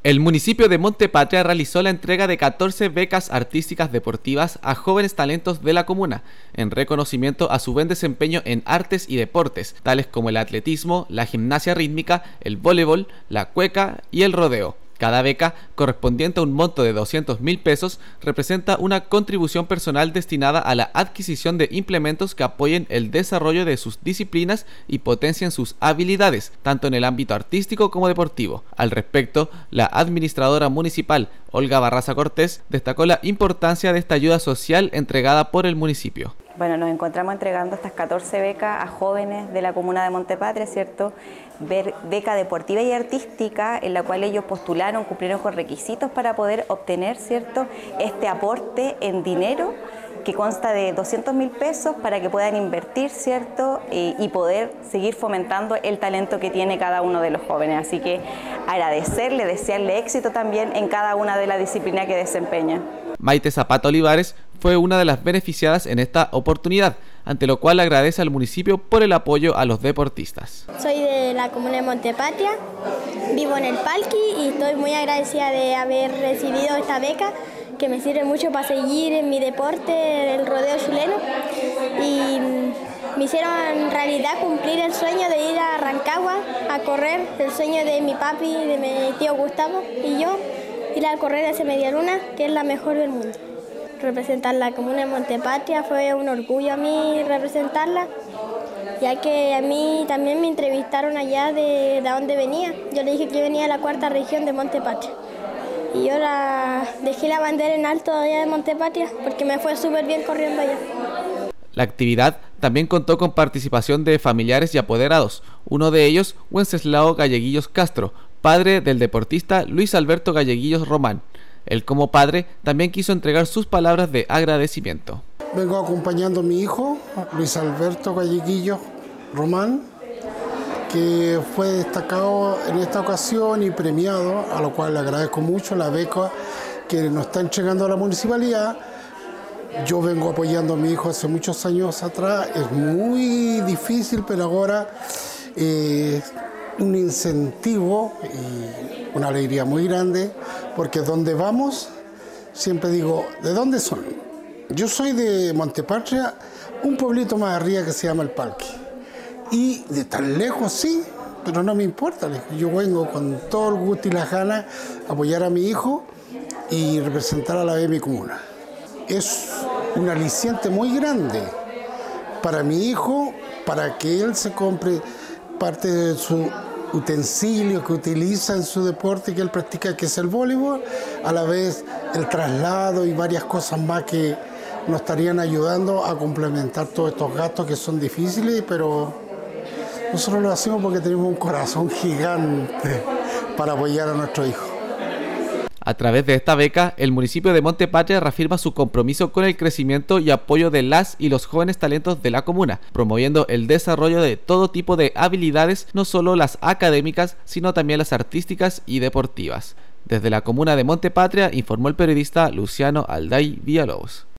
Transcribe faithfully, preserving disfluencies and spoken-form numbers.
El municipio de Montepatria realizó la entrega de catorce becas artísticas deportivas a jóvenes talentos de la comuna, en reconocimiento a su buen desempeño en artes y deportes, tales como el atletismo, la gimnasia rítmica, el voleibol, la cueca y el rodeo. Cada beca, correspondiente a un monto de doscientos mil pesos, representa una contribución personal destinada a la adquisición de implementos que apoyen el desarrollo de sus disciplinas y potencien sus habilidades, tanto en el ámbito artístico como deportivo. Al respecto, la administradora municipal, Olga Barraza Cortés, destacó la importancia de esta ayuda social entregada por el municipio. Bueno, nos encontramos entregando estas catorce becas a jóvenes de la comuna de Montepatria, ¿cierto? Beca deportiva y artística, en la cual ellos postularon, cumplieron con requisitos para poder obtener, ¿cierto?, este aporte en dinero que consta de doscientos mil pesos para que puedan invertir, ¿cierto?, y, y poder seguir fomentando el talento que tiene cada uno de los jóvenes. Así que agradecerle, desearle éxito también en cada una de las disciplinas que desempeñan. Maite Zapata Olivares fue una de las beneficiadas en esta oportunidad, ante lo cual agradece al municipio por el apoyo a los deportistas. Soy de la comuna de Montepatria, vivo en el Palqui y estoy muy agradecida de haber recibido esta beca que me sirve mucho para seguir en mi deporte, el rodeo chileno, y me hicieron en realidad cumplir el sueño de ir a Rancagua a correr, el sueño de mi papi, de mi tío Gustavo y yo, ir a correr esa media luna que es la mejor del mundo. Representar la comuna de Montepatria fue un orgullo a mí representarla, ya que a mí también me entrevistaron allá de, de dónde venía. Yo le dije que yo venía de la cuarta región de Montepatria. Y yo la, dejé la bandera en alto allá de Montepatria porque me fue súper bien corriendo allá. La actividad también contó con participación de familiares y apoderados, uno de ellos Wenceslao Galleguillos Castro, padre del deportista Luis Alberto Galleguillos Román. Él, como padre, también quiso entregar sus palabras de agradecimiento. Vengo acompañando a mi hijo, Luis Alberto Galleguillos Román, que fue destacado en esta ocasión y premiado, a lo cual le agradezco mucho la beca que nos está entregando la municipalidad. Yo vengo apoyando a mi hijo hace muchos años atrás, es muy difícil, pero ahora eh, un incentivo y una alegría muy grande, porque donde vamos, siempre digo, ¿de dónde son? Yo soy de Montepatria, un pueblito más arriba que se llama El Palqui. Y de tan lejos sí, pero no me importa. Yo vengo con todo el gusto y las ganas a apoyar a mi hijo y representar a la de mi comuna. Es un aliciente muy grande para mi hijo, para que él se compre parte de su utensilio que utiliza en su deporte que él practica, que es el voleibol, a la vez el traslado y varias cosas más que nos estarían ayudando a complementar todos estos gastos que son difíciles, pero nosotros lo hacemos porque tenemos un corazón gigante para apoyar a nuestro hijo. A través de esta beca, el municipio de Montepatria reafirma su compromiso con el crecimiento y apoyo de las y los jóvenes talentos de la comuna, promoviendo el desarrollo de todo tipo de habilidades, no solo las académicas, sino también las artísticas y deportivas. Desde la comuna de Montepatria, informó el periodista Luciano Alday Villalobos.